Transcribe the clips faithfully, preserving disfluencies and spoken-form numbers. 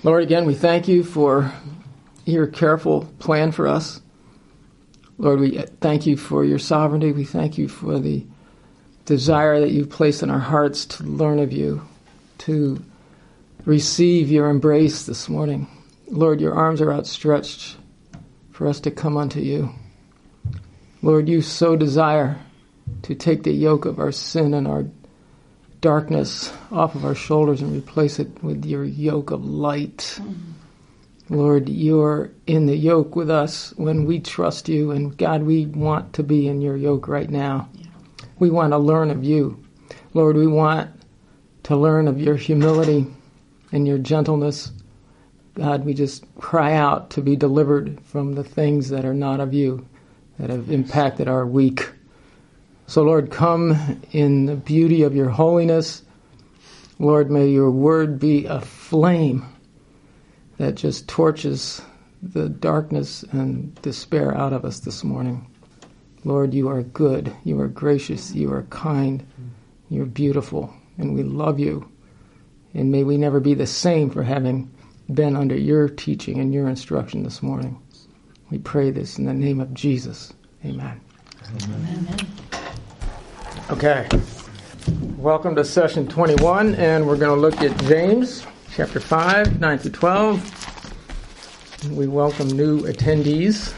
Lord, again, we thank you for your careful plan for us. Lord, we thank you for your sovereignty. We thank you for the desire that you've placed in our hearts to learn of you, to receive your embrace this morning. Lord, your arms are outstretched for us to come unto you. Lord, you so desire to take the yoke of our sin and our darkness off of our shoulders and replace it with your yoke of light. Mm-hmm. Lord, you're in the yoke with us when we trust you, and God, we want to be in your yoke right now. Yeah. We want to learn of you. Lord, we want to learn of your humility and your gentleness. God, we just cry out to be delivered from the things that are not of you, that have impacted our week. So, Lord, come in the beauty of your holiness. Lord, may your word be a flame that just torches the darkness and despair out of us this morning. Lord, you are good, you are gracious, you are kind, you're beautiful, and we love you. And may we never be the same for having been under your teaching and your instruction this morning. We pray this in the name of Jesus. Amen. Amen. Amen. Okay. Welcome to session twenty-one, and we're going to look at James chapter five, nine through twelve. We welcome new attendees.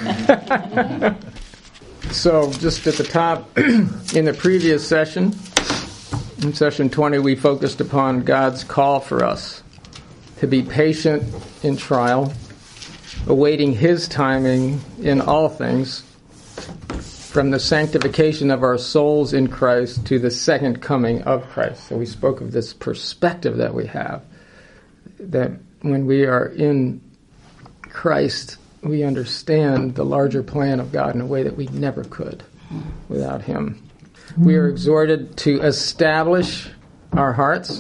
So, just at the top, in the previous session, in session twenty, we focused upon God's call for us to be patient in trial, awaiting his timing in all things, from the sanctification of our souls in Christ to the second coming of Christ. So we spoke of this perspective that we have, that when we are in Christ, we understand the larger plan of God in a way that we never could without him. We are exhorted to establish our hearts,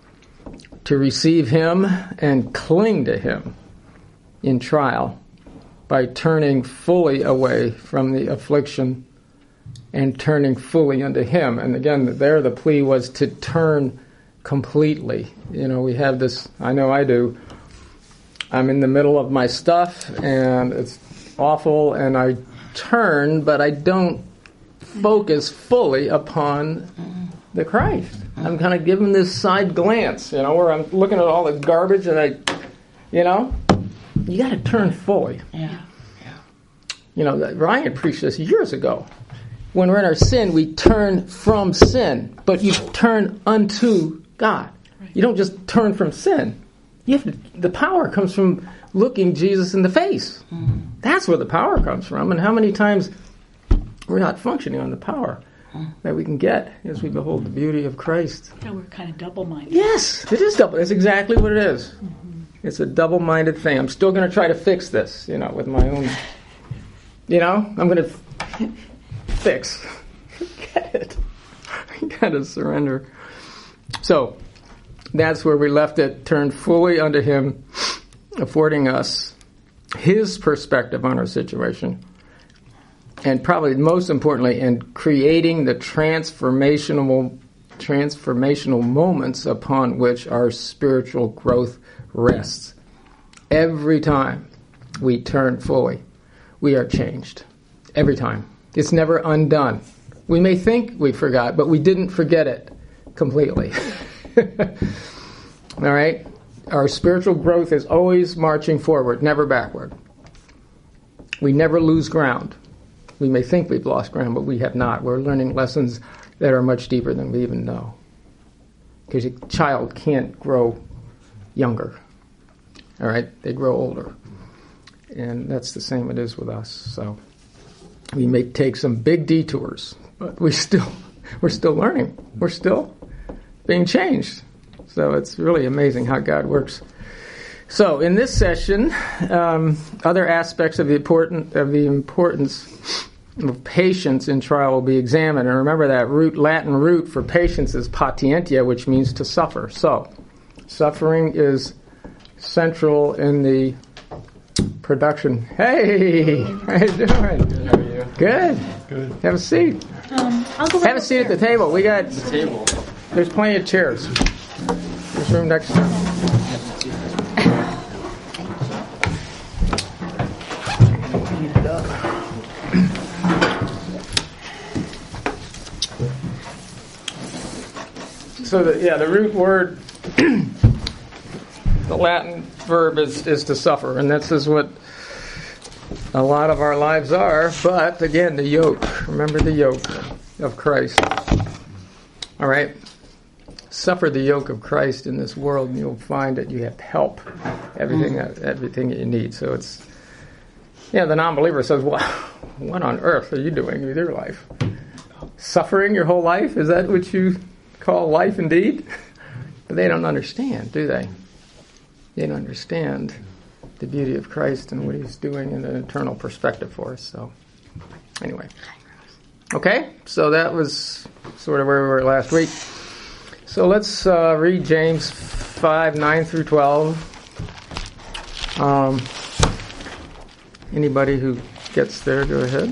to receive him and cling to him in trial, by turning fully away from the affliction and turning fully unto him. And again, there the plea was to turn completely. You know, we have this, I know I do, I'm in the middle of my stuff and it's awful and I turn, but I don't focus fully upon the Christ. I'm kind of giving this side glance, you know, where I'm looking at all the garbage and I, you know, you got to turn fully. Yeah. You know, Ryan preached this years ago. When we're in our sin, we turn from sin, but you turn unto God. You don't just turn from sin. You have to, the power comes from looking Jesus in the face. Mm-hmm. That's where the power comes from. And how many times we're not functioning on the power mm-hmm. that we can get as we behold the beauty of Christ. Yeah, we're kind of double-minded. Yes, it is double. That's exactly what it is. Mm-hmm. It's a double-minded thing. I'm still going to try to fix this, you know, with my own... You know, I'm going to f- fix. Get it. You got to surrender. So, that's where we left it. Turn fully unto him, affording us his perspective on our situation. And probably most importantly, in creating the transformational, transformational moments upon which our spiritual growth rests. Every time we turn fully, we are changed. Every time. It's never undone. We may think we forgot, but we didn't forget it completely. All right? Our spiritual growth is always marching forward, never backward. We never lose ground. We may think we've lost ground, but we have not. We're learning lessons that are much deeper than we even know. Because a child can't grow younger. All right? They grow older. And that's the same it is with us. So we may take some big detours, but we still, we're still learning. We're still being changed. So it's really amazing how God works. So in this session, um, other aspects of the important of the importance of patience in trial will be examined. And remember that root Latin root for patience is patientia, which means to suffer. So suffering is central in the production. Hey, how you doing? Good. How are you? Good. Good. Have a seat. Um, I'll go Have a seat at the table. We got The table. there's plenty of chairs. There's room next to So, the, yeah, the root word, the Latin verb is, is to suffer, and this is what a lot of our lives are. But, again, the yoke. Remember the yoke of Christ. All right? Suffer the yoke of Christ in this world, and you'll find that you have help, everything that, everything that you need. So it's, yeah, the non-believer says, well, what on earth are you doing with your life? Suffering your whole life? Is that what you call life indeed? But they don't understand, do they? They don't understand the beauty of Christ and what he's doing in an eternal perspective for us. So, anyway. Okay, so that was sort of where we were last week. So let's uh, read James five, nine through twelve. Um, anybody who gets there, go ahead.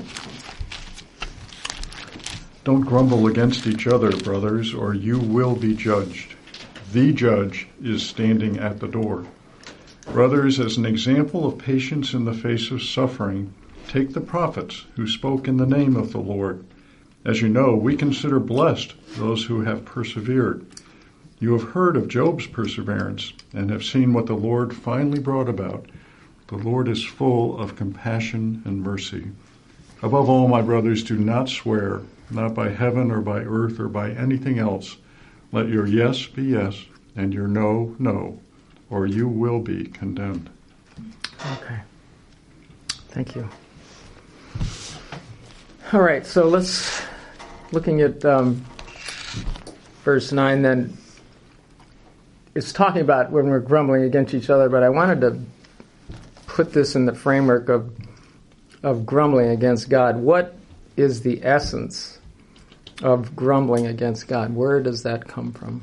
Don't grumble against each other, brothers, or you will be judged. The judge is standing at the door. Brothers, as an example of patience in the face of suffering, take the prophets who spoke in the name of the Lord. As you know, we consider blessed those who have persevered. You have heard of Job's perseverance and have seen what the Lord finally brought about. The Lord is full of compassion and mercy. Above all, my brothers, do not swear, not by heaven or by earth or by anything else. Let your yes be yes and your no, no, or you will be condemned. Okay. Thank you. All right, so let's, looking at um, verse nine then, it's talking about when we're grumbling against each other, but I wanted to put this in the framework of of grumbling against God. What is the essence of grumbling against God? Where does that come from?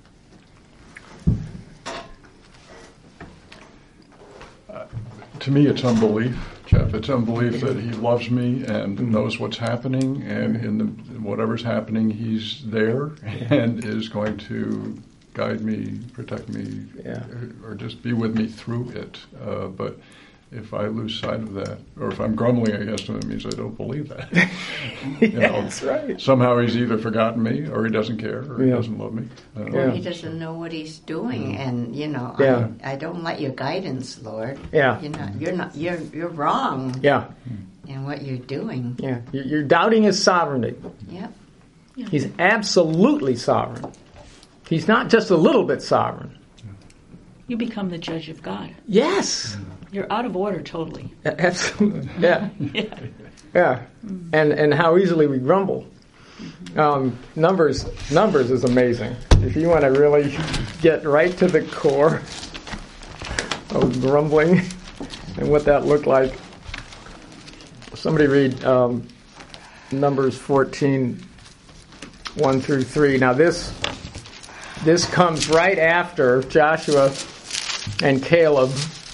Uh, to me, it's unbelief, Jeff. It's unbelief that he loves me and knows what's happening, and in the, whatever's happening, he's there and is going to guide me, protect me, yeah. or, or just be with me through it. Uh, but if I lose sight of that, or if I'm grumbling against him, it means I don't believe that. you yeah, know, that's right. Somehow he's either forgotten me, or he doesn't care, or he Yeah. doesn't love me. Uh, Or Yeah. he doesn't know what he's doing, and you know, Yeah. I, I don't like your guidance, Lord. Yeah. You're not. You're not. You're you're wrong Yeah, in what you're doing. yeah. You're you're doubting his sovereignty. Yep. He's absolutely sovereign. He's not just a little bit sovereign. You become the judge of God. Yes. You're out of order totally. Absolutely. Yeah. Yeah. Yeah. And and how easily we grumble. Um, numbers numbers is amazing. If you want to really get right to the core of grumbling and what that looked like, somebody read um, Numbers fourteen, one through three. Now this this comes right after Joshua and Caleb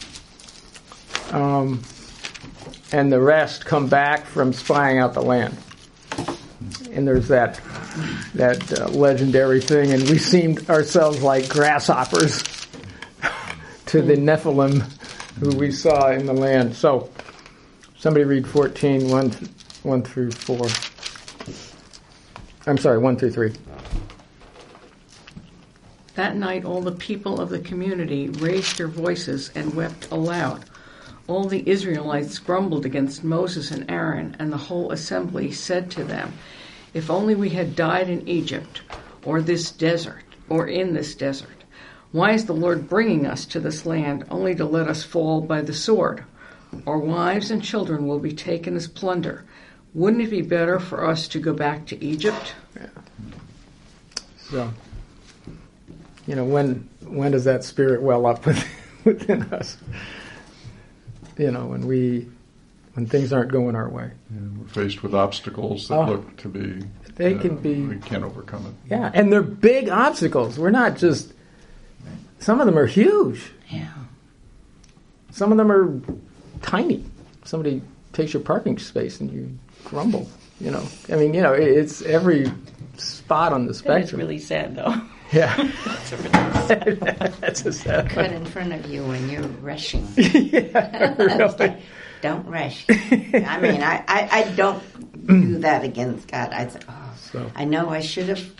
um, and the rest come back from spying out the land. And there's that that uh, legendary thing, and we seemed ourselves like grasshoppers to the Nephilim who we saw in the land. So somebody read fourteen, one, one through four. I'm sorry, one through three. That night all the people of the community raised their voices and wept aloud. All the Israelites grumbled against Moses and Aaron, and the whole assembly said to them, "If only we had died in Egypt, or this desert, or in this desert. Why is the Lord bringing us to this land only to let us fall by the sword? Our wives and children will be taken as plunder. Wouldn't it be better for us to go back to Egypt?" Yeah. So, you know, when when does that spirit well up within us? You know, when we when things aren't going our way. Yeah, we're faced with obstacles that Oh. look to be... They uh, can be- We can't overcome it. Yeah, and they're big obstacles. We're not just... Some of them are huge. Yeah. Some of them are tiny. Somebody takes your parking space and you grumble, you know. I mean, you know, it- it's every spot on the That is spectrum. really sad, though. Yeah. That's a sad Cut one. in front of you when you're rushing. Yeah, It's really. like, don't rush. I mean, I, I, I don't do that against God. I say, oh, So. I know I should have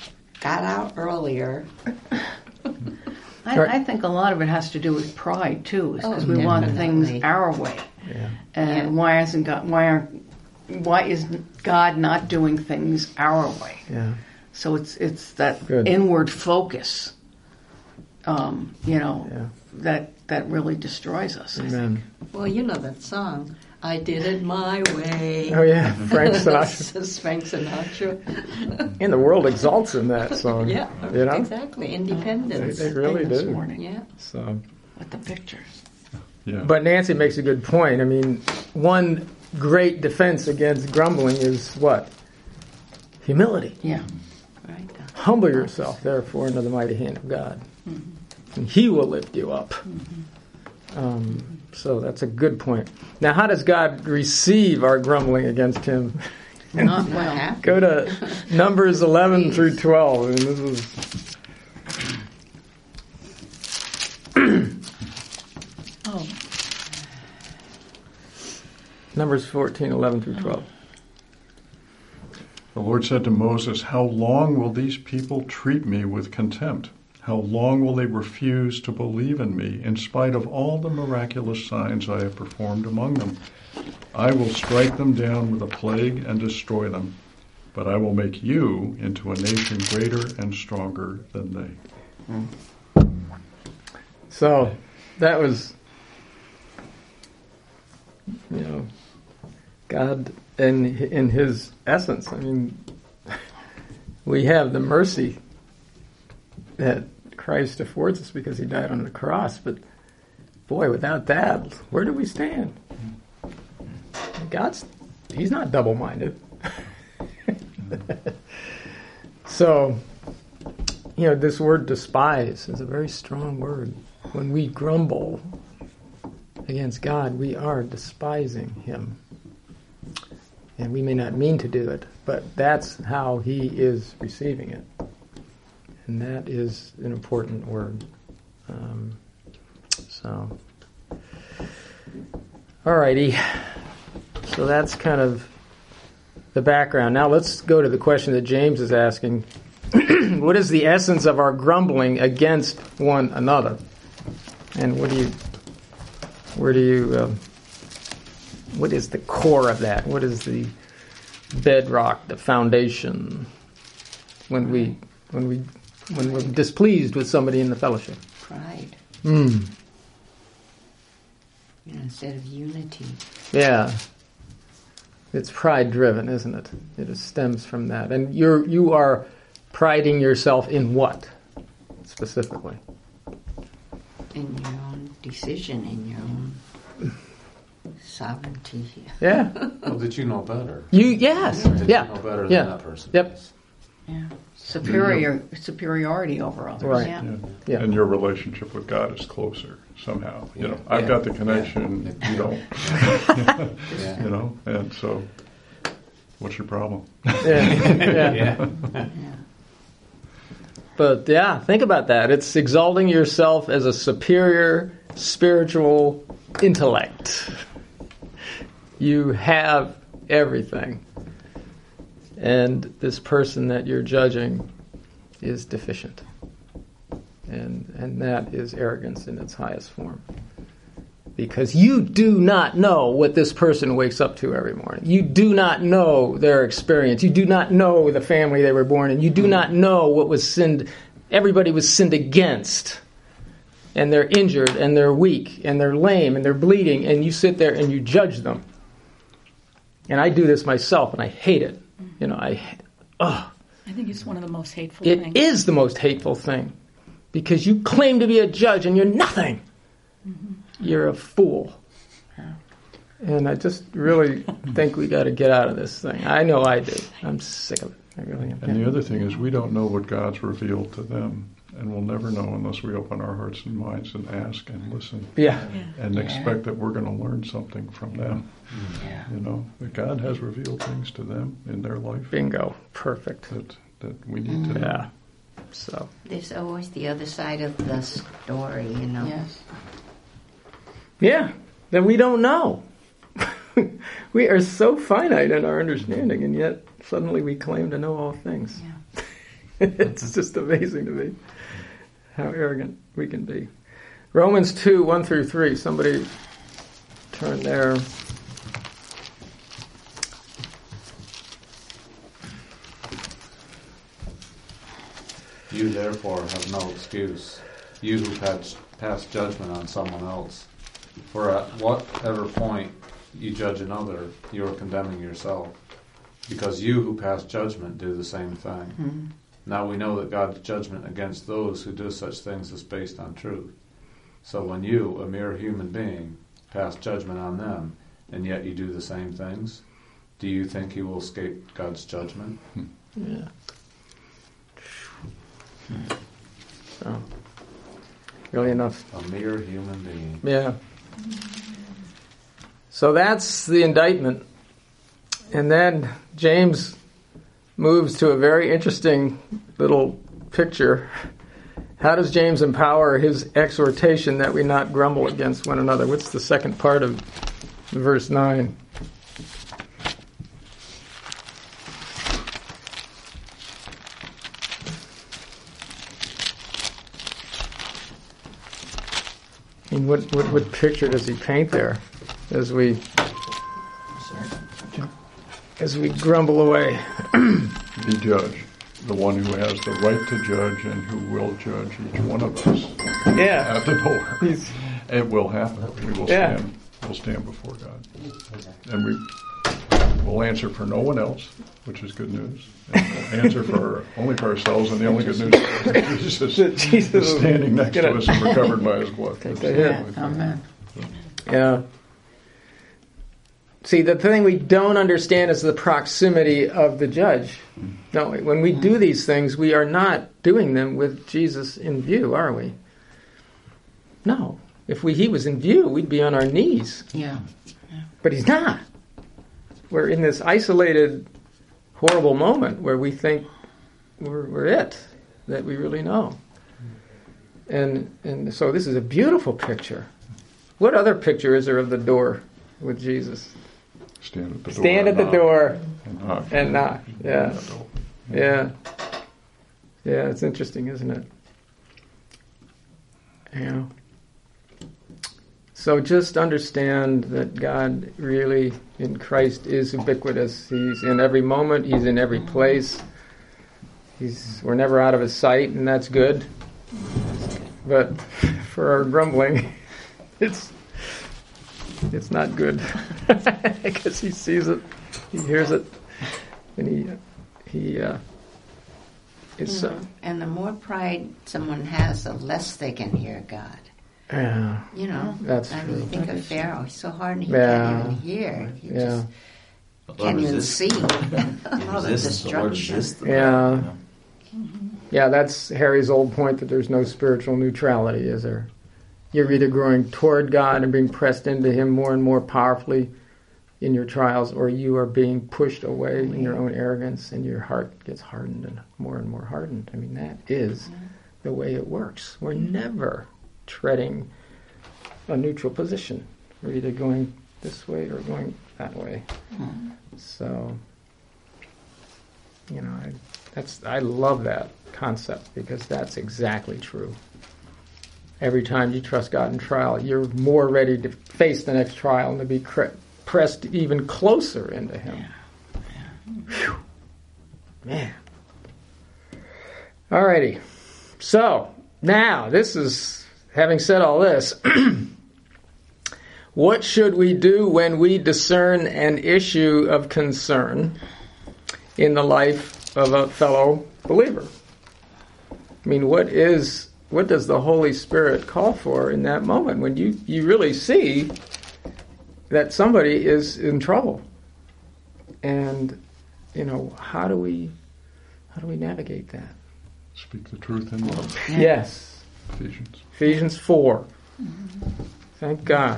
got out earlier. I, Right. I think a lot of it has to do with pride too, because Oh, we want definitely. things our way. Yeah. And Yeah. why isn't God? Why aren't? Why is God not doing things our way? Yeah. So it's it's that Good. inward focus, um, you know, Yeah. that that really destroys us. I think. Amen. Well, you know that song. I did it my way. Oh yeah, Frank Sinatra. This is Frank Sinatra. And the world exalts in that song. Yeah, You know? exactly. They, Independence. they really This do. morning Yeah. So, with the pictures. Yeah. but Nancy makes a good point. I mean, one great defense against grumbling is what? Humility. Yeah. Right. Humble yourself, therefore, under the mighty hand of God, and He will lift you up. Um, so that's a good point. Now, how does God receive our grumbling against Him? Not Not well. happy. Go to Numbers eleven through twelve. I mean, this is Oh, Numbers fourteen, eleven through twelve. The Lord said to Moses, "How long will these people treat me with contempt? How long will they refuse to believe in me, in spite of all the miraculous signs I have performed among them? I will strike them down with a plague and destroy them, but I will make you into a nation greater and stronger than they." So that was, you know, God in in His essence. I mean, we have the mercy that Christ affords us because He died on the cross. But boy, without that, where do we stand? God's He's not double-minded. So, you know, this word despise is a very strong word. When we grumble against God, we are despising Him. And we may not mean to do it, but that's how He is receiving it. And that is an important word. Um, so, alrighty. So that's kind of the background. Now let's go to the question that James is asking. What is the essence of our grumbling against one another? And what do you, where do you, um, what is the core of that? What is the bedrock, the foundation when we, when we, when we're displeased with somebody in the fellowship? Pride. Mm. You know, instead of unity. Yeah. It's pride driven, isn't it? It is, stems from that. And you're, you are priding yourself in what, specifically? In your own decision, in your own sovereignty. Yeah. Well, did you know better? You, yes. Did Yeah. you know better than Yeah. that person? Yep. Yeah. Superior superiority over others. Right. Yeah. Yeah. Yeah. And your relationship with God is closer somehow. You know, Yeah. I've got the connection, Yeah. you don't. Yeah. You know, and so, what's your problem? Yeah. Yeah. Yeah. Yeah. But yeah, think about that. It's exalting yourself as a superior spiritual intellect. You have everything. And this person that you're judging is deficient. And and that is arrogance in its highest form. Because you do not know what this person wakes up to every morning. You do not know their experience. You do not know the family they were born in. You do not know what was sinned. Everybody was sinned against. And they're injured, and they're weak, and they're lame, and they're bleeding, and you sit there and you judge them. And I do this myself, and I hate it. You know, I, ugh. I think it's one of the most hateful It things. is the most hateful thing. Because you claim to be a judge, and you're nothing. Mm-hmm. You're a fool. And I just really think we got to get out of this thing. I know I do. I'm sick of it. I really am. And the other thing is, we don't know what God's revealed to them, and we'll never know unless we open our hearts and minds and ask and listen, Yeah. Yeah. and Yeah. expect that we're going to learn something from them. Yeah. You know, that God has revealed things to them in their life Bingo. Perfect. that that we need to know. Yeah. So. There's always the other side of the story, you know. Yes. Yeah. Then we don't know. We are so finite in our understanding, and yet suddenly we claim to know all things. Yeah. It's just amazing to me how arrogant we can be. Romans two, one through three. Somebody turn there. You therefore have no excuse, you who pass, pass judgment on someone else. For at whatever point you judge another, you are condemning yourself, because you who pass judgment do the same thing. Mm-hmm. Now we know that God's judgment against those who do such things is based on truth. So when you, a mere human being, pass judgment on them, and yet you do the same things, do you think you will escape God's judgment? Yeah. So, really enough. A mere human being. Yeah. So that's the indictment. And then James moves to a very interesting little picture. How does James empower his exhortation that we not grumble against one another? What's the second part of verse nine? I mean, what, what, what picture does he paint there as we as we grumble away? The judge, the one who has the right to judge and who will judge each one of us Yeah. at the door. He's, It will happen. We will Yeah. stand. We'll stand before God, and we will answer for no one else, which is good news. And we'll answer for only for ourselves, and the only good news is that Jesus, That Jesus is standing next get to it. us and we're covered by His blood. Take That's the the hit. only thing. Amen. yeah. See, the thing we don't understand is the proximity of the judge. No, when we do these things, we are not doing them with Jesus in view, are we? No. If we, he was in view, we'd be on our knees. Yeah. But he's not. We're in this isolated, horrible moment where we think we're, we're it, that we really know. And and so this is a beautiful picture. What other picture is there of the door with Jesus? Stand at the door. Stand at and the knock. door And knock. and knock. Yeah. And open. Yeah. Yeah, it's interesting, isn't it? Yeah. So just understand that God really, in Christ, is ubiquitous. He's in every moment. He's in every place. He's we're never out of His sight, and that's good. But for our grumbling, it's it's not good because He sees it, He hears it, and He He uh, is. Uh, And the more pride someone has, the less they can hear God. yeah, You know, That's I mean, true. think of Pharaoh. He's so hard, and he Yeah. can't even hear. He Yeah. just Lord can't even resist- see all the resist, the Lord destruction. resists the Yeah. proud, you know. Yeah, that's Harry's old point that there's no spiritual neutrality, is there? You're either growing toward God and being pressed into Him more and more powerfully in your trials, or you are being pushed away in your own arrogance and your heart gets hardened and more and more hardened. I mean, that is the way it works. We're never treading a neutral position. We're either going this way or going that way. So, you know, I, that's I love that concept because that's exactly true. Every time you trust God in trial, you're more ready to face the next trial and to be cre- pressed even closer into Him. Whew. Man. Alrighty. So, now, this is, having said all this, what should we do when we discern an issue of concern in the life of a fellow believer? I mean, what is what does the Holy Spirit call for in that moment when you, you really see that somebody is in trouble? And, you know, how do we how do we navigate that? Speak the truth in love. Yes. Ephesians. Ephesians four. Thank God.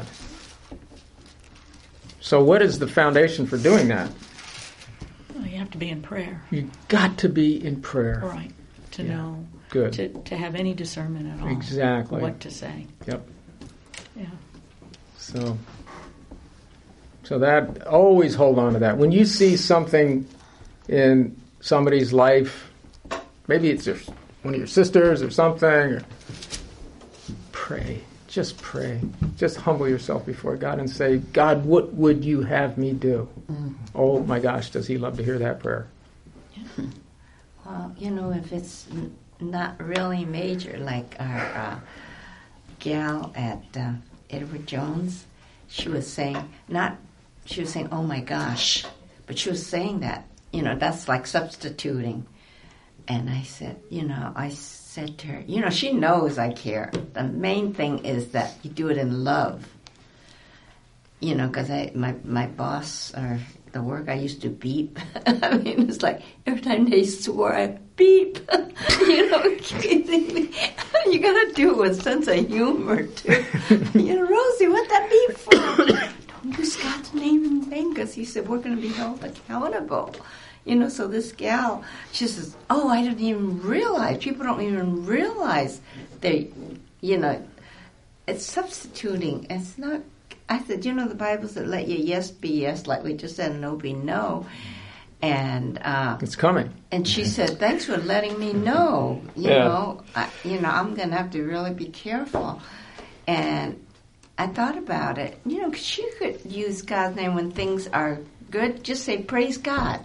So what is the foundation for doing that? Well, you have to be in prayer, You've got to be in prayer. right, to Yeah. know, Good. to, to have any discernment at all. Exactly. What to say. Yep. Yeah. So, so that, always hold on to that. When you see something in somebody's life maybe it's your, one of your sisters or something. Or pray. Just pray. Just humble yourself before God and say, God, what would you have me do? Mm. Oh my gosh, does he love to hear that prayer? Yeah. Well, you know, if it's n- not really major, like our uh, gal at uh, Edward Jones, she was saying, not, she was saying, oh my gosh, but she was saying that, you know, that's like substituting. And I said, you know, I said to her, you know, she knows I care. The main thing is that you do it in love. You know, because I my, my boss or the work I used to beep. I mean, it's like every time they swore, I beep. You know, you got to do it with sense of humor, too. You know, Rosie, what that beep for? Don't use God's name in vain, because he said we're going to be held accountable. You know, so this gal, she says, oh, I didn't even realize. People don't even realize they, you know, it's substituting. It's not, I said, you know, the Bible said, let your yes be yes, like we just said, no be no. And uh, it's coming. And she said, thanks for letting me know. You yeah. know, I, you know, I'm going to have to really be careful. And I thought about it. You know, because you could use God's name when things are good. Just say, praise God.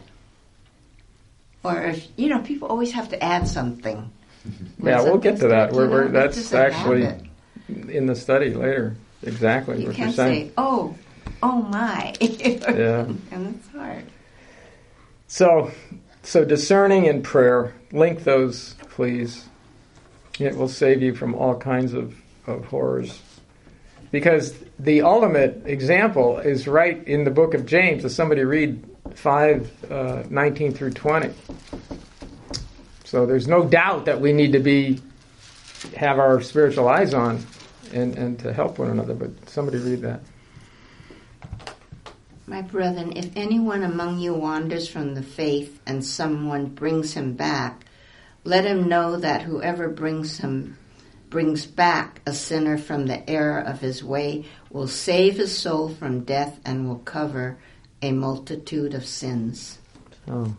Or, if, you know, people always have to add something. Yeah, we'll get to that. We're, you know, we're, that's actually habit. In the study later. Exactly you what can't you're saying. Say, oh, oh my. Yeah. And it's hard. So, so discerning in prayer, link those, please. It will save you from all kinds of, of horrors. Because the ultimate example is right in the book of James. If somebody read five, uh, nineteen through twenty. So there's no doubt that we need to be have our spiritual eyes on and, and to help one another. But somebody read that. My brethren, if anyone among you wanders from the faith and someone brings him back, let him know that whoever brings him brings back a sinner from the error of his way will save his soul from death and will cover a multitude of sins. Oh.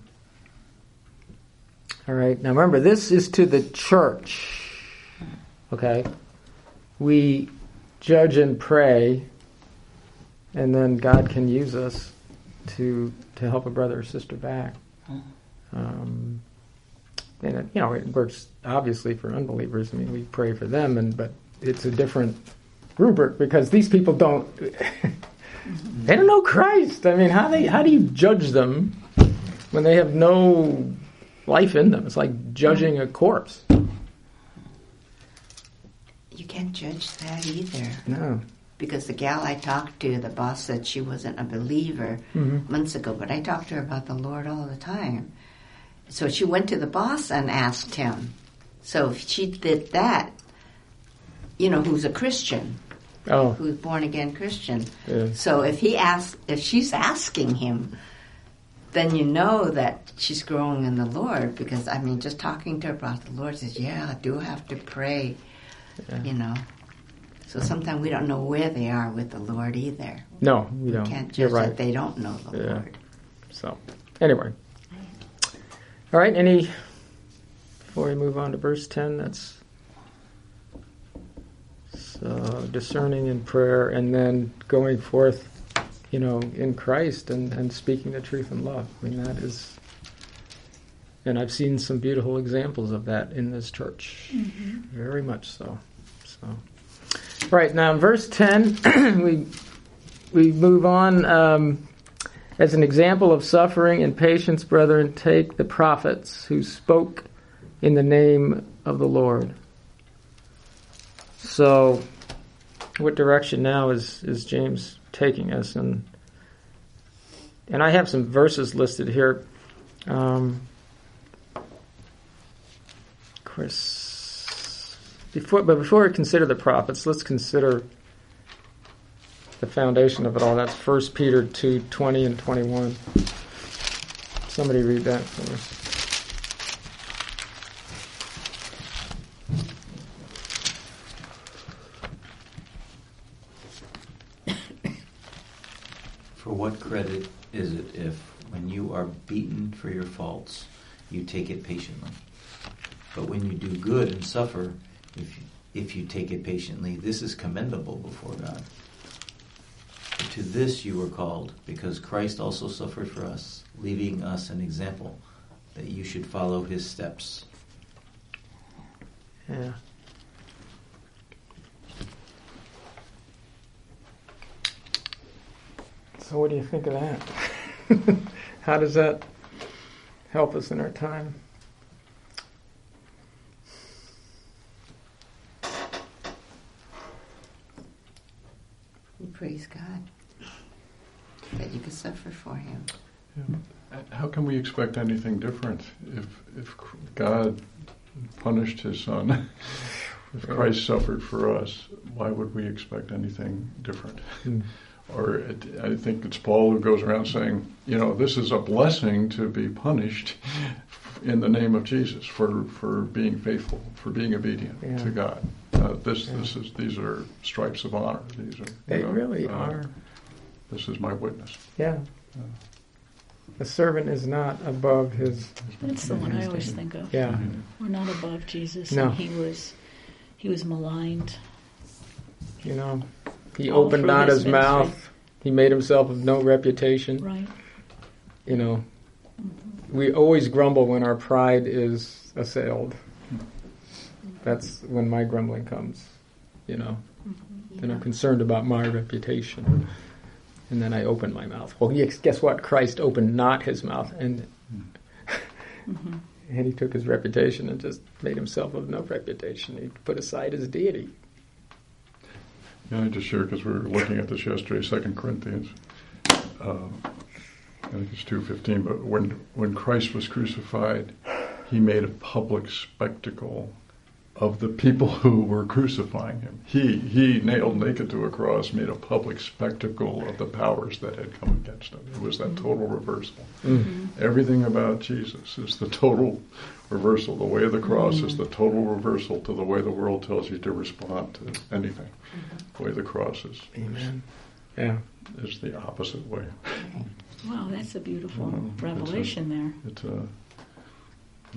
All right. Now remember, this is to the church. Okay? We judge and pray, and then God can use us to to help a brother or sister back. Um, and it, you know, it works obviously for unbelievers. I mean, we pray for them, and but it's a different rubric because these people don't. They don't know Christ. I mean, how they how do you judge them when they have no life in them? It's like judging a corpse. You can't judge that either. No. Because the gal I talked to, the boss said she wasn't a believer Mm-hmm. months ago, but I talked to her about the Lord all the time. So she went to the boss and asked him. So if she did that, you know, who's a Christian, Oh. who's born again Christian. Yeah. So if he asks, if she's asking him, then you know that she's growing in the Lord. Because I mean, just talking to her about the Lord says, "Yeah, I do have to pray," Yeah. you know. So sometimes we don't know where they are with the Lord either. No, we don't. You can't You're judge right. that they don't know the Yeah. Lord. So, anyway. All right, any, before we move on to verse ten, that's so discerning in prayer and then going forth, you know, in Christ and, and speaking the truth in love. I mean, that is, and I've seen some beautiful examples of that in this church. Mm-hmm. Very much so. So, right, now in verse ten, we we move on. Um, As an example of suffering and patience, brethren, take the prophets who spoke in the name of the Lord. So, what direction now is, is James taking us? And and I have some verses listed here. Um, of course, before but before we consider the prophets, let's consider the foundation of it all. That's First Peter two twenty and twenty-one. Somebody read that for us. For what credit is it if, when you are beaten for your faults, you take it patiently? But when you do good and suffer, if you, if you take it patiently, this is commendable before God. But to this you were called, because Christ also suffered for us, leaving us an example that you should follow his steps. Yeah. So what do you think of that? How does that help us in our time? We praise God that you could suffer for him. Yeah. How can we expect anything different if if God punished his son? If Christ suffered for us, why would we expect anything different? Mm. Or it, I think it's Paul who goes around saying, you know, this is a blessing to be punished in the name of Jesus for, for being faithful, for being obedient yeah. to God. Uh, this yeah. this is these are stripes of honor. These are they know, really uh, are. This is my witness. Yeah. Uh, a servant is not above his. That's the one I always think of. Yeah. Mm-hmm. We're not above Jesus. No. And he was he was maligned. You know, he All opened through not his his mouth. ministry. He made himself of no reputation. Right. You know, mm-hmm. we always grumble when our pride is assailed. That's when my grumbling comes, you know. Mm-hmm. Yeah. And I'm concerned about my reputation. And then I open my mouth. Well, yes, guess what? Christ opened not his mouth. And mm-hmm. and he took his reputation and just made himself of no reputation. He put aside his deity. Yeah, I just shared, because we were looking at this yesterday, Second Corinthians. Uh, I think it's two fifteen. But when, when Christ was crucified, he made a public spectacle of the people who were crucifying him. He, he nailed naked to a cross, made a public spectacle of the powers that had come against him. It was that total reversal. Mm-hmm. Everything about Jesus is the total reversal. The way of the cross mm-hmm. is the total reversal to the way the world tells you to respond to anything. Mm-hmm. The way the cross is. Amen. Yeah. Is the opposite way. Wow, that's a beautiful um, revelation it's a, there. It's a... Yeah.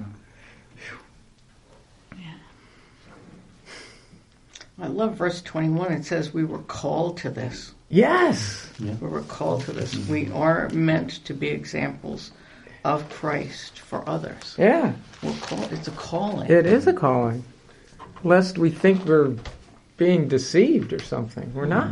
I love verse twenty-one. It says we were called to this. Yes. Yeah. We were called to this. We are meant to be examples of Christ for others. Yeah. We're called. It's a calling. It is a calling. Lest we think we're being deceived or something. We're not.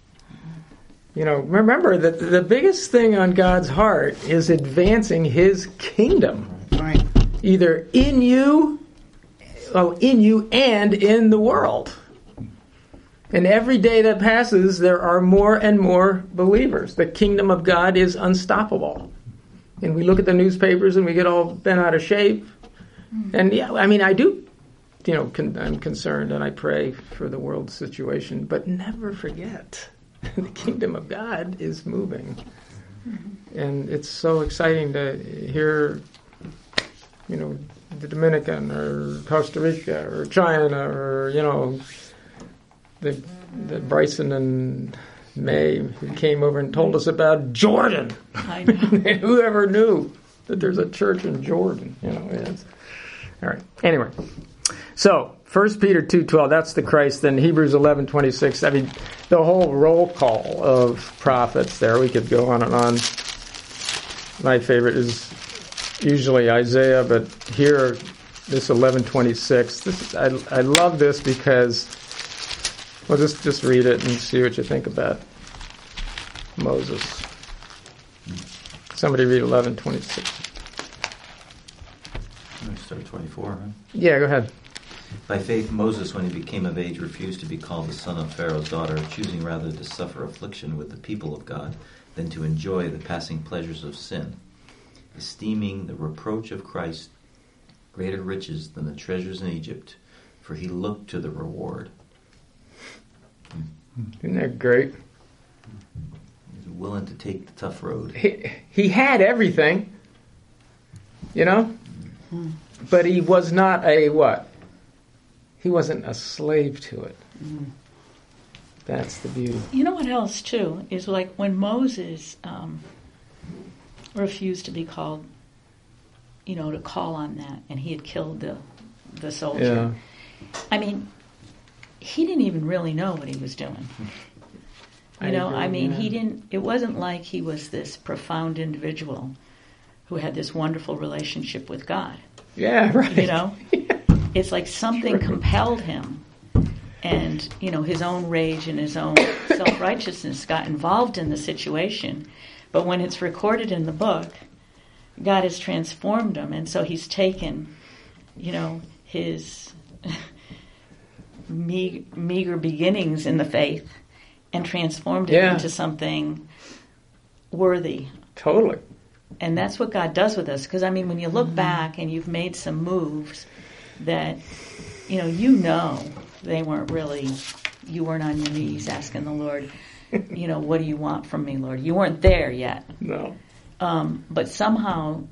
You know, remember that the biggest thing on God's heart is advancing his kingdom. Right. Either in you, well, in you and in the world. And every day that passes, there are more and more believers. The kingdom of God is unstoppable. And we look at the newspapers and we get all bent out of shape. And yeah, I mean, I do, you know, con- I'm concerned and I pray for the world situation. But never forget, the kingdom of God is moving. And it's so exciting to hear, you know, the Dominican or Costa Rica or China or, you know, The, the Bryson and May who came over and told us about Jordan. I know. Whoever knew that there's a church in Jordan? You know, it's all right. Anyway, so First Peter two twelve. That's the Christ. Then Hebrews eleven twenty-six. I mean, the whole roll call of prophets. There, we could go on and on. My favorite is usually Isaiah, but here, this eleven twenty-six. This I I love this because. Well, just, just read it and see what you think about Moses. Somebody read eleven twenty-six. Let me start twenty-four, right? Yeah, go ahead. By faith, Moses, when he became of age, refused to be called the son of Pharaoh's daughter, choosing rather to suffer affliction with the people of God than to enjoy the passing pleasures of sin, esteeming the reproach of Christ greater riches than the treasures in Egypt, for he looked to the reward. Isn't that great? He's willing to take the tough road. He, he had everything, you know, mm-hmm. but he was not a what? He wasn't a slave to it. Mm. That's the beauty. You know what else, too, is like when Moses um, refused to be called, you know, to call on that, and he had killed the the soldier. Yeah. I mean, he didn't even really know what he was doing. You I know, agree, I mean, yeah. he didn't, it wasn't like he was this profound individual who had this wonderful relationship with God. Yeah, right. You know? It's like something compelled him. And, you know, his own rage and his own self-righteousness got involved in the situation. But when it's recorded in the book, God has transformed him. And so he's taken, you know, his me- meager beginnings in the faith and transformed it Yeah. into something worthy. Totally. And that's what God does with us. Because, I mean, when you look back and you've made some moves that, you know, you know they weren't really, you weren't on your knees asking the Lord, you know, what do you want from me, Lord? You weren't there yet. No. Um, but somehow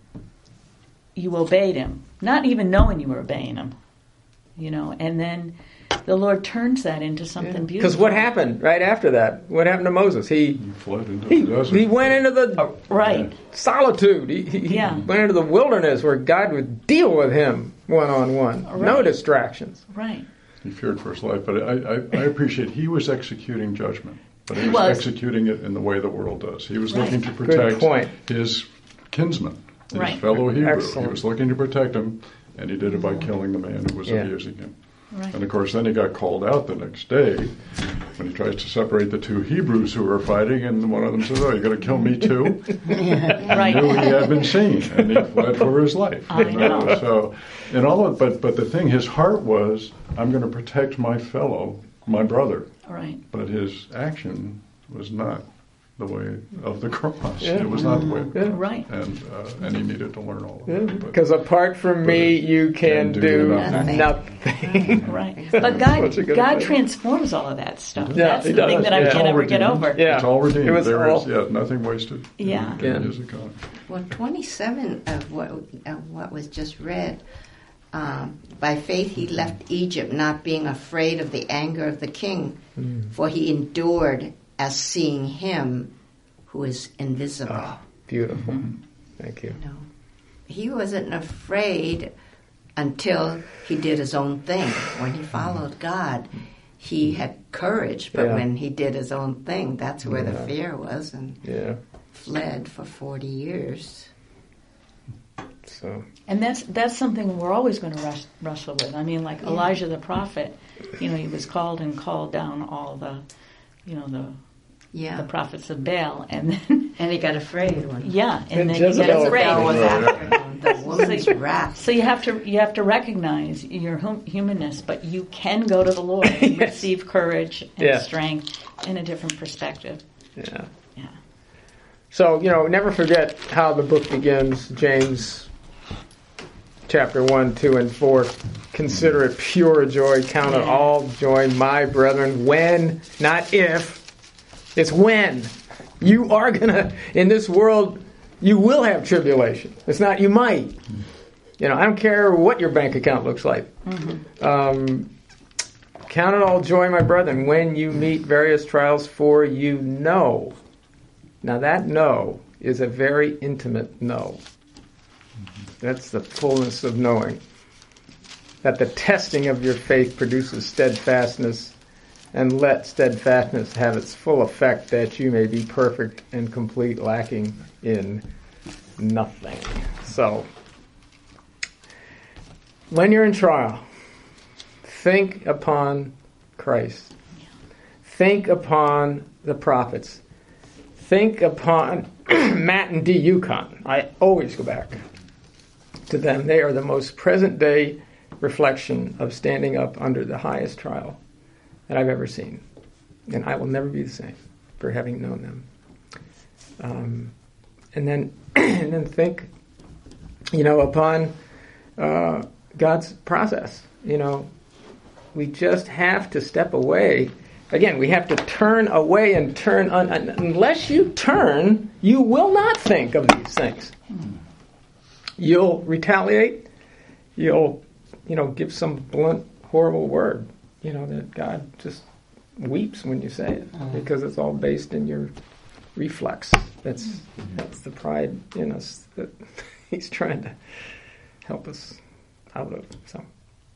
you obeyed him, not even knowing you were obeying him, you know, and then the Lord turns that into something beautiful. Because what happened right after that? What happened to Moses? He He fled into he, the desert. he went into the Right. solitude. He, he, he Yeah. went into the wilderness where God would deal with him one on one. No Right. distractions. Right. He feared for his life, but I, I, I appreciate he was executing judgment, but he, He was, was. executing it in the way the world does. He was Right. looking to Good protect point. his kinsman, his Right. fellow Hebrew. Excellent. He was looking to protect him, and he did it by killing the man who was Yeah. abusing him. Right. And of course, then he got called out the next day when he tries to separate the two Hebrews who were fighting, and one of them says, "Oh, you're going to kill me too?" Right. Knew he had been seen, and he fled for his life. I know. So, and all of, but but the thing, his heart was, "I'm going to protect my fellow, my brother," Right. but his action was not the way of the cross. Yeah. It was not the way, of the Yeah. cross. Right. and uh, and he needed to learn all of it. But- Because apart from me, you can can do do nothing. nothing. Right. But God, Such a good God thing. transforms all of that stuff. Yeah, That's He the thing does, that I yeah. can't all ever get redeemed. over. Yeah. It's all redeemed. It was There all- is, yeah, nothing wasted. Yeah. in, Yeah. in his economy. Well, twenty-seven of what of what was just read. Um, by faith he left Egypt, not being afraid of the anger of the king, for he endured as seeing him who is invisible. Oh, beautiful. Thank you. You know, he wasn't afraid until he did his own thing. When he followed God, he had courage, but Yeah. when he did his own thing, that's where Yeah. the fear was, and Yeah. fled for forty years. So And that's that's something we're always going to rush, wrestle with. I mean, like Yeah. Elijah the prophet, you know, he was called and called down all the, you know, the Yeah, the prophets of Baal, and then and he got afraid when yeah, and, And then Jezebel. he got Jezebel was afraid. after him. The woman's wrath. So you have to you have to recognize your hum- humanness, but you can go to the Lord and Yes. receive courage and Yeah. strength in a different perspective. yeah. Yeah. So, you know, never forget how the book begins, James chapter one, two, and four. Consider it pure joy, count it Yeah. all joy, my brethren, when, not if, it's when. You are going to, in this world, you will have tribulation. It's not you might. You know, I don't care what your bank account looks like. Um, count it all joy, my brethren, when you meet various trials, for you know. Now that know is a very intimate know. That's the fullness of knowing. That the testing of your faith produces steadfastness, and let steadfastness have its full effect, that you may be perfect and complete, lacking in nothing. So, when you're in trial, think upon Christ. Think upon the prophets. Think upon Matt and D. Yukon. I always go back to them. They are the most present day reflection of standing up under the highest trial that I've ever seen. And I will never be the same for having known them. Um, and then and then think, you know, upon uh, God's process. You know, we just have to step away. Again, we have to turn away and turn on. Unless you turn, you will not think of these things. You'll retaliate. You'll, you know, give some blunt, horrible word. You know, that God just weeps when you say it, because it's all based in your reflex. That's that's the pride in us that He's trying to help us out of. So,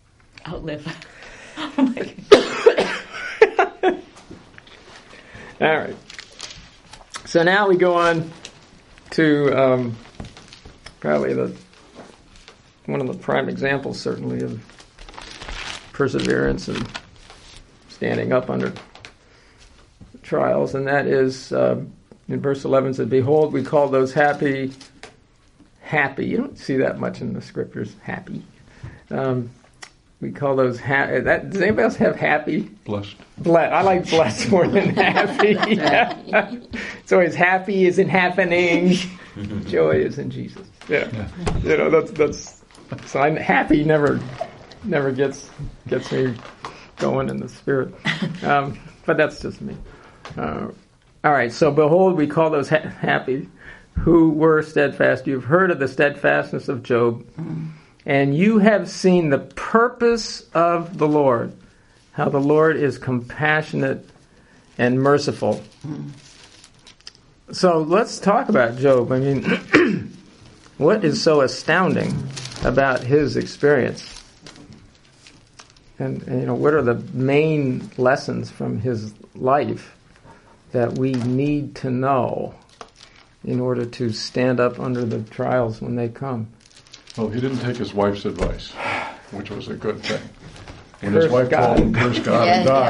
outlive. Oh my God. All right. So now we go on to um, probably the one of the prime examples, certainly, of perseverance and standing up under trials, and that is uh, in verse eleven. It said, "Behold, we call those happy." Happy. You don't see that much in the scriptures. Happy. Um, we call those happy. That, does anybody else have happy? Blessed. Blessed. I like blessed more than happy. It's always happy isn't happening. Joy is in Jesus. Yeah. yeah. You know, that's that's. So I'm happy. Never, never gets gets me going in the spirit. Um, but that's just me. Uh, all right. So behold, we call those ha- happy. Who were steadfast. You've heard of the steadfastness of Job, and you have seen the purpose of the Lord, how the Lord is compassionate and merciful. So let's talk about Job. I mean, what is so astounding about his experience? And, and you know, what are the main lessons from his life that we need to know in order to stand up under the trials when they come? Well, he didn't take his wife's advice, which was a good thing. When Curse his wife God. told him, curse God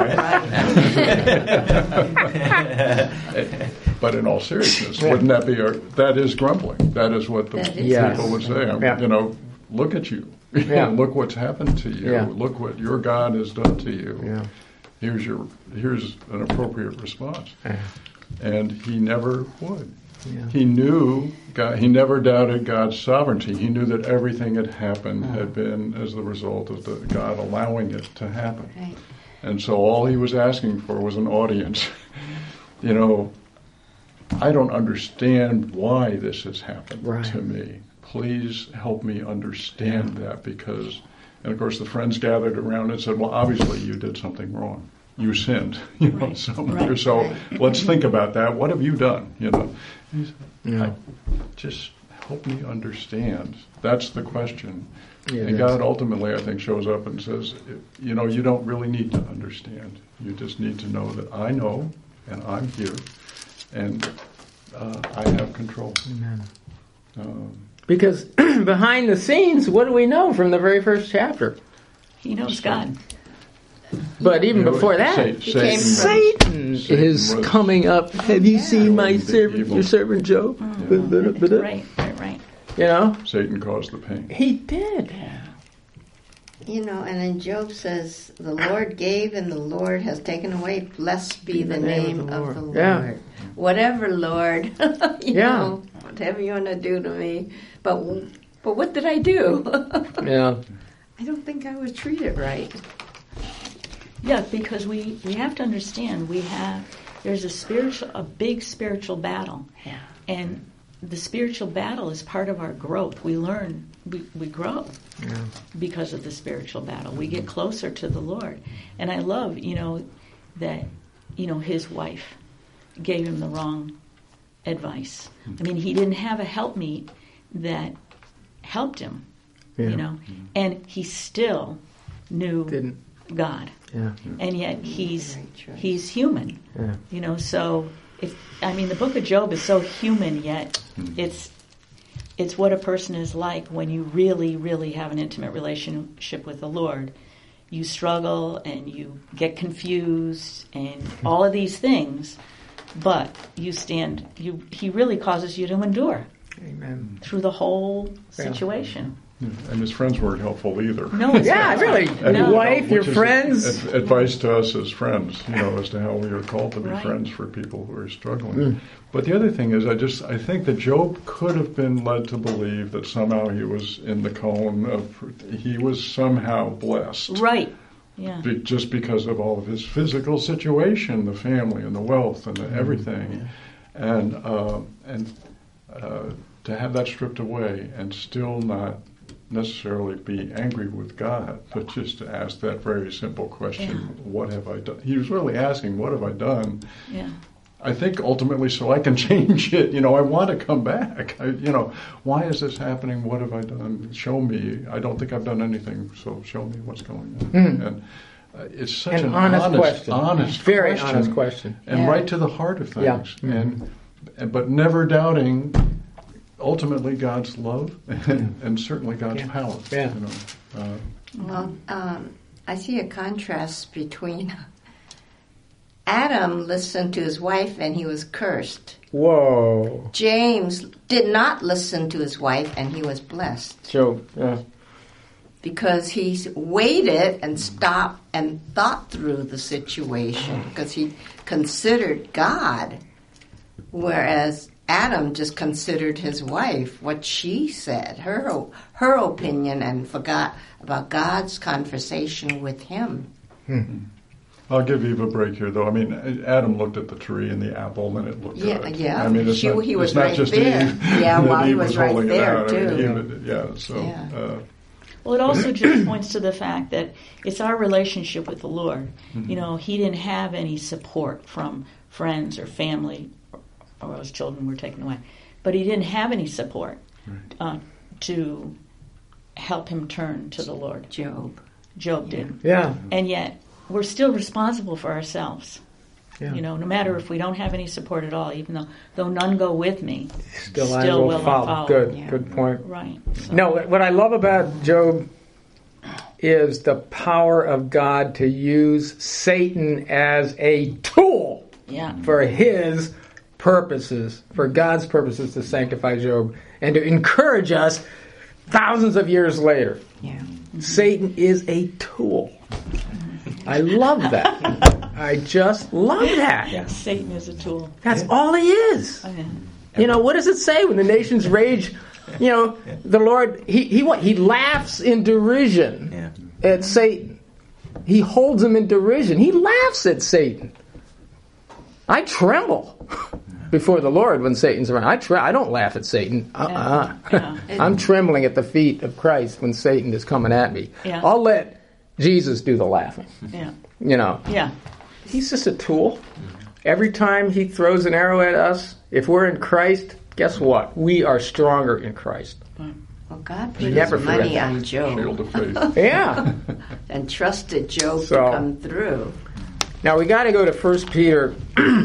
and die. But in all seriousness, Yeah. wouldn't that be our, that is grumbling. That is what the That is Yes. people would say. I mean, Yeah. You know, look at you. Yeah. Look what's happened to you. Yeah. Look what your God has done to you. Yeah. Here's your here's an appropriate response. Yeah. And he never would. Yeah. He knew God, he never doubted God's sovereignty. He knew that everything that happened had been as the result of the, God allowing it to happen. Right. And so all he was asking for was an audience. You know, I don't understand why this has happened Right. to me. Please help me understand that, because, and of course the friends gathered around and said, well, obviously you did something wrong. You sinned, you know, Right. somewhere. Right. So Right. let's think about that. What have you done? You know, he said, Yeah. I- just help me understand. That's the question. Yeah, and that's- God ultimately, I think, shows up and says, you know, you don't really need to understand. You just need to know that I know, and I'm here, and uh, I have control. Amen. Um, Because behind the scenes, what do we know from the very first chapter? He knows God. But even you know, before that, Sa- He came Satan, Satan Satan is was- coming up. Have you seen my The servant, evil. your servant Job? Ba-da-ba-da. Right, right, right. You know, Satan caused the pain. he did. You know, and then Job says, the Lord gave and the Lord has taken away. Blessed be the name of the Lord. Yeah. Whatever, Lord. you Yeah. know, whatever you want to do to me. But but what did I do? Yeah. I don't think I was treated right. Yeah, because we, we have to understand we have there's a spiritual a big spiritual battle. Yeah. And the spiritual battle is part of our growth. We learn we, we grow Yeah. because of the spiritual battle. We get closer to the Lord. And I love, you know, that, you know, his wife gave him the wrong advice. I mean, he didn't have a helpmeet that helped him, Yeah. you know, and he still knew Didn't. God. Yeah. And yet he's Great choice. he's human, Yeah. you know. So if I mean, the Book of Job is so human, yet it's it's what a person is like when you really, really have an intimate relationship with the Lord. You struggle and you get confused and all of these things, but you stand. You he really causes you to endure Amen. through the whole Yeah. situation. And his friends weren't helpful either. No, it's Yeah, not. really. And, Your you know, wife, your which is friends. ad- advice to us as friends, you know, as to how we are called to be Right. friends for people who are struggling. Mm. But the other thing is, I just I think that Job could have been led to believe that somehow he was in the cone of he was somehow blessed, Right. Yeah. be, just because of all of his physical situation, the family and the wealth and the everything, and uh, and uh, to have that stripped away and still not necessarily be angry with God, but just to ask that very simple question, Yeah. what have I done? He was really asking, what have I done? Yeah. I think ultimately so I can change it. You know, I want to come back. I, you know, why is this happening? What have I done? Show me. I don't think I've done anything, so show me what's going on. Mm. And uh, it's such An an, honest honest, question. honest Very question. honest question. And Yeah. right to the heart of things. Yeah. And, Mm-hmm. and but never doubting ultimately God's love and, and certainly God's Yeah. power. Yeah. You know, uh, Well, um, I see a contrast between Adam listened to his wife and he was cursed. Whoa. James did not listen to his wife and he was blessed Job. Yeah. because he waited and stopped and thought through the situation because he considered God, whereas Adam just considered his wife, what she said, her her opinion, and forgot about God's conversation with him. Hmm. I'll give Eve a break here, though. I mean, Adam looked at the tree and the apple, and it looked Yeah, good. yeah. I mean, it's She- not, he was it's not right just there. Eve. Yeah, that well, he Eve was right holding it there, out. I mean, too. Eve- yeah. So. Yeah. Uh, Well, it also just points to the fact that it's our relationship with the Lord. Mm-hmm. You know, he didn't have any support from friends or family, or his children were taken away. But he didn't have any support Right. uh, to help him turn to the Lord. Job. Job did. Yeah. And yet, we're still responsible for ourselves. Yeah. You know, no matter if we don't have any support at all, even though though none go with me, Still, I still will, will I follow. follow. Good. Yeah. Good point. right. So- No, what I love about Job is the power of God to use Satan as a tool Yeah. for his purposes, for God's purposes to sanctify Job and to encourage us thousands of years later. Yeah. Satan is a tool. I love that. I just love that. Satan is a tool. That's all he is. Okay. You know, what does it say when the nations rage? You know, the Lord, he he what? He laughs in derision Yeah. at Satan. He holds him in derision. He laughs at Satan. I tremble before the Lord when Satan's around. I tre- I don't laugh at Satan. Uh-uh. Yeah. I'm trembling at the feet of Christ when Satan is coming at me. Yeah. I'll let Jesus do the laughing. Yeah. You know, Yeah. he's just a tool. Every time he throws an arrow at us, if we're in Christ, guess what? We are stronger in Christ. Well, God put Never his forget money that. on shield Job of faith. Yeah. and trusted Job So- to come through. Now we got to go to First Peter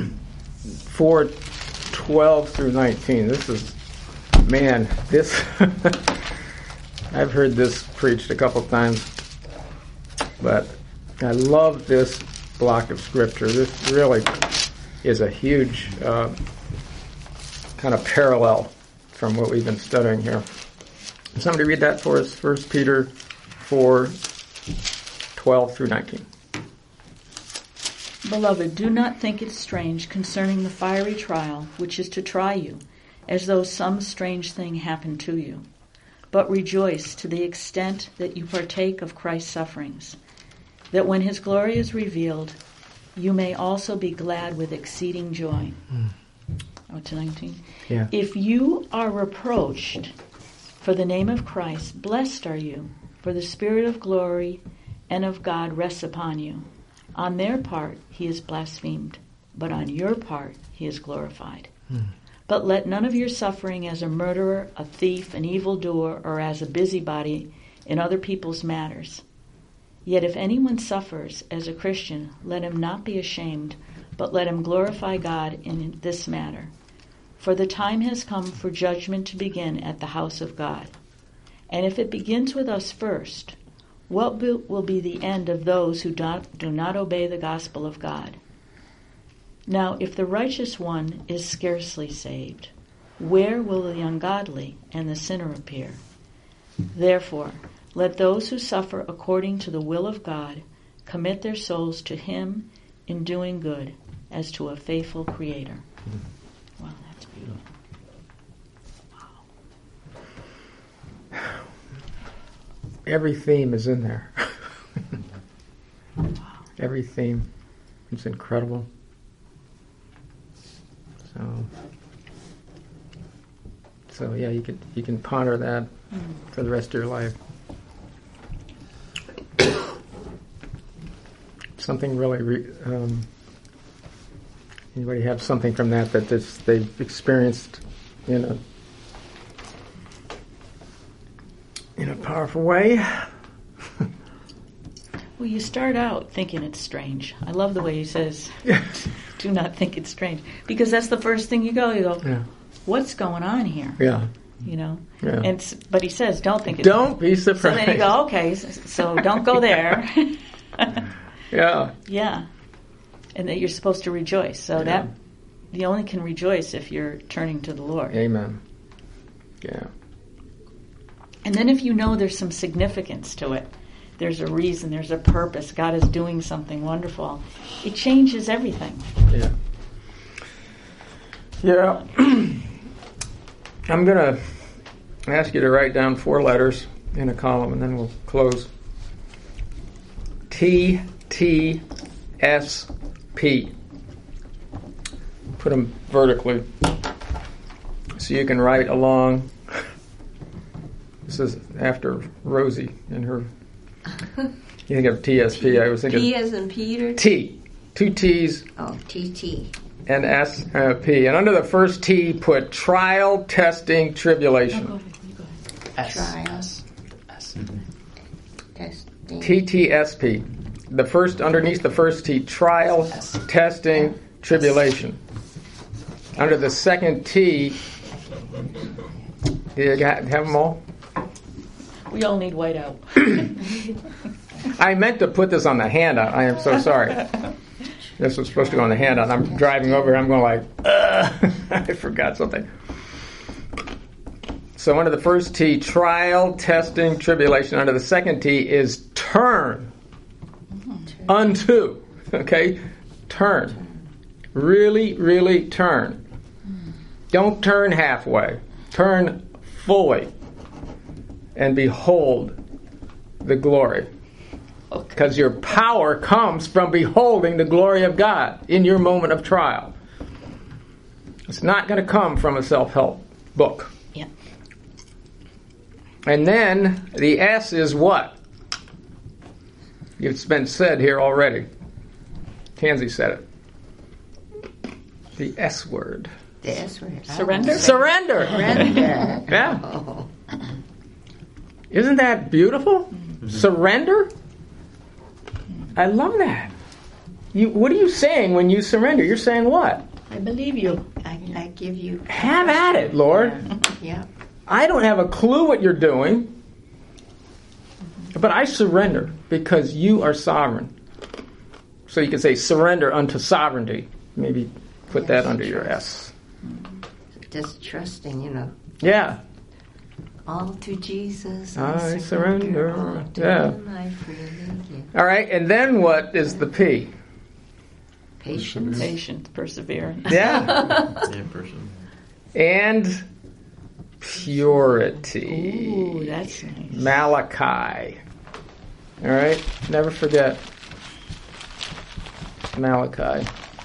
four twelve through nineteen. This is, man, this I've heard this preached a couple times, but I love this block of scripture. This really is a huge uh, kind of parallel from what we've been studying here. Somebody read that for us, First Peter four twelve through nineteen. Beloved, do not think it strange concerning the fiery trial which is to try you, as though some strange thing happened to you. But rejoice to the extent that you partake of Christ's sufferings, that when his glory is revealed, you may also be glad with exceeding joy. Mm. Oh, to nineteen. Yeah. If you are reproached for the name of Christ, blessed are you, for the Spirit of glory and of God rests upon you. On their part he is blasphemed, but on your part he is glorified. Hmm. But let none of your suffering as a murderer, a thief, an evildoer, or as a busybody in other people's matters. Yet if anyone suffers as a Christian, let him not be ashamed, but let him glorify God in this matter. For the time has come for judgment to begin at the house of God. And if it begins with us first, what will be the end of those who do not obey the gospel of God? Now, if the righteous one is scarcely saved, where will the ungodly and the sinner appear? Therefore, let those who suffer according to the will of God commit their souls to him in doing good, as to a faithful Creator. Wow, that's beautiful. Wow. Every theme is in there. Every theme. It's incredible. So, so yeah, you could you can ponder that mm. for the rest of your life. Something really, re, um, Anybody have something from that that this, they've experienced in a in a powerful way? Well, you start out thinking it's strange. I love the way he says, do not think it's strange. Because that's the first thing you go, you go, Yeah. what's going on here? Yeah. You know? Yeah. And s- But he says, don't think it's Don't be So surprised. then you go, okay, s- so don't go there. Yeah. Yeah. And that you're supposed to rejoice. So Yeah. that, you only can rejoice if you're turning to the Lord. Amen. Yeah. And then if you know there's some significance to it, there's a reason, there's a purpose, God is doing something wonderful, it changes everything. Yeah. Yeah. I'm going to ask you to write down four letters in a column, and then we'll close. T T S P. Put them vertically so you can write along. This is after Rosie and her. You think of T S P, I was thinking P as in Peter? T. Two T's Oh, T T. and S uh, P. And under the first T, put trial, testing, tribulation. Trials. Testing. T T S P. The first, underneath the first T, trial, testing, tribulation. Under the second T, you got, have them all? We all need whiteout. I meant to put this on the handout. I am so sorry. This was supposed to go on the handout. I'm driving over here. I'm going like, ugh, I forgot something. So under the first T, trial, testing, tribulation. Under the second T is turn. Unto. Okay? Turn. Really, really turn. Don't turn halfway. Turn fully. And behold the glory. Because your power comes from beholding the glory of God in your moment of trial. It's not going to come from a self-help book. Yeah. And then the S is what? It's been said here already. Tansy said it. The S word. The S word. Surrender? Surrender. Surrender. Yeah. Oh. Isn't that beautiful? Mm-hmm. Surrender? I love that. You, what are you saying when you surrender? You're saying what? I believe you. I, I give you. Have at it, Lord. Yeah. I don't have a clue what you're doing, but I surrender because you are sovereign. So you can say surrender unto sovereignty. Maybe put Yes, that under your trust. S. Just trusting, you know. Yeah. All to Jesus. I surrender. All to Yeah. Him I freely give. All right, and then what is the P? Patience. Patient, perseverance. Yeah. Yeah, person. And purity. Ooh, that's nice. Malachi. All right? Never forget Malachi.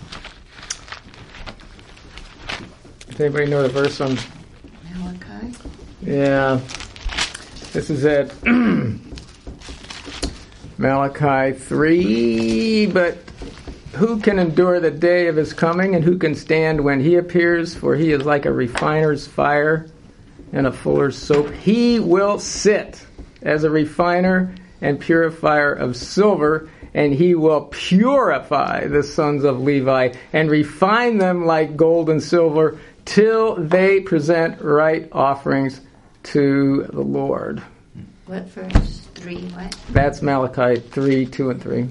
Does anybody know the verse on... Malachi. Yeah. This is it. Malachi three, but who can endure the day of his coming, and who can stand when he appears? For he is like a refiner's fire and a fuller's soap. He will sit as a refiner and purifier of silver, and he will purify the sons of Levi and refine them like gold and silver till they present right offerings to the Lord. What verse? Three, what? That's Malachi three, two and three.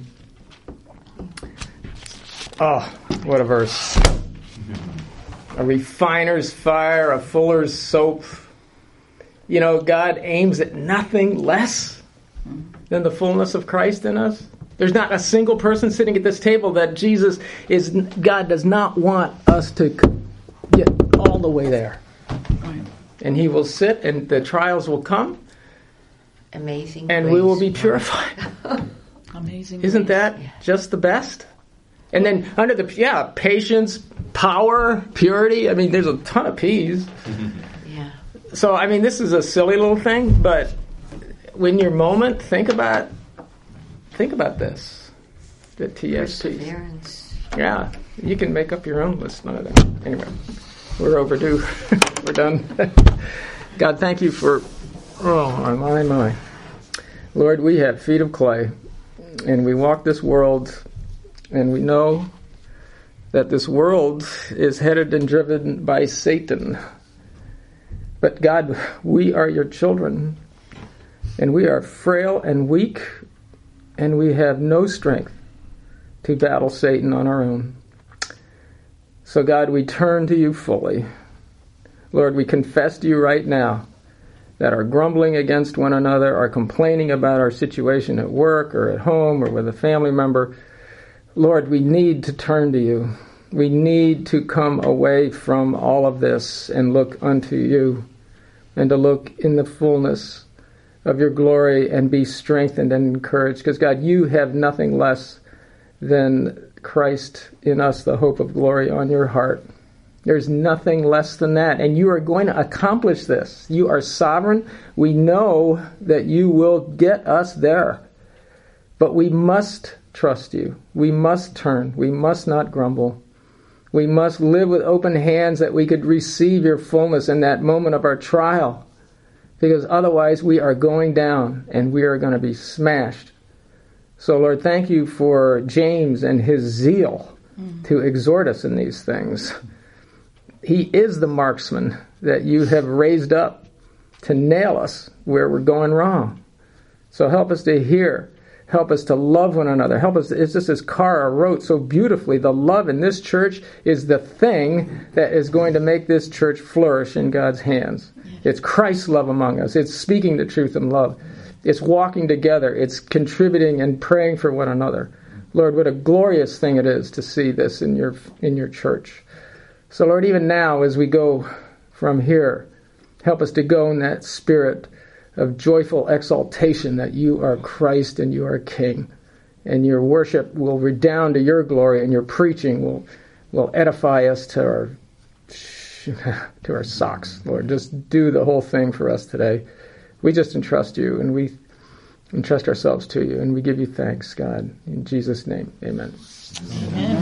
Oh, what a verse. A refiner's fire, a fuller's soap. You know, God aims at nothing less than the fullness of Christ in us. There's not a single person sitting at this table that Jesus is, God does not want us to get all the way there. And he will sit and the trials will come. Amazing And grace. we will be purified. Amazing. Isn't grace. that just the best? And then under the, yeah, patience, power, purity. I mean, there's a ton of P's. Yeah. So, I mean, this is a silly little thing, but when your moment, think about, think about this. The T S P. Perseverance. Yeah. You can make up your own list. None of that. Anyway, we're overdue. We're done. God, thank you for, oh, my, my, my. Lord, we have feet of clay, and we walk this world, and we know that this world is headed and driven by Satan. But God, we are your children, and we are frail and weak, and we have no strength to battle Satan on our own. So God, we turn to you fully. Lord, we confess to you right now that our grumbling against one another, our complaining about our situation at work or at home or with a family member, Lord, we need to turn to you. We need to come away from all of this and look unto you and to look in the fullness of your glory and be strengthened and encouraged. Because, God, you have nothing less than Christ in us, the hope of glory, on your heart. There's nothing less than that. And you are going to accomplish this. You are sovereign. We know that you will get us there. But we must trust you. We must turn. We must not grumble. We must live with open hands that we could receive your fullness in that moment of our trial. Because otherwise we are going down and we are going to be smashed. So, Lord, thank you for James and his zeal mm. to exhort us in these things. He is the marksman that you have raised up to nail us where we're going wrong. So help us to hear. Help us to love one another. Help us. It's just as Cara wrote so beautifully. The love in this church is the thing that is going to make this church flourish in God's hands. It's Christ's love among us. It's speaking the truth in love. It's walking together. It's contributing and praying for one another. Lord, what a glorious thing it is to see this in your in your church. So, Lord, even now as we go from here, help us to go in that spirit of joyful exaltation that you are Christ and you are King. And your worship will redound to your glory, and your preaching will will edify us to our to our socks. Lord, just do the whole thing for us today. We just entrust you, and we entrust ourselves to you, and we give you thanks, God. In Jesus' name, amen. Amen.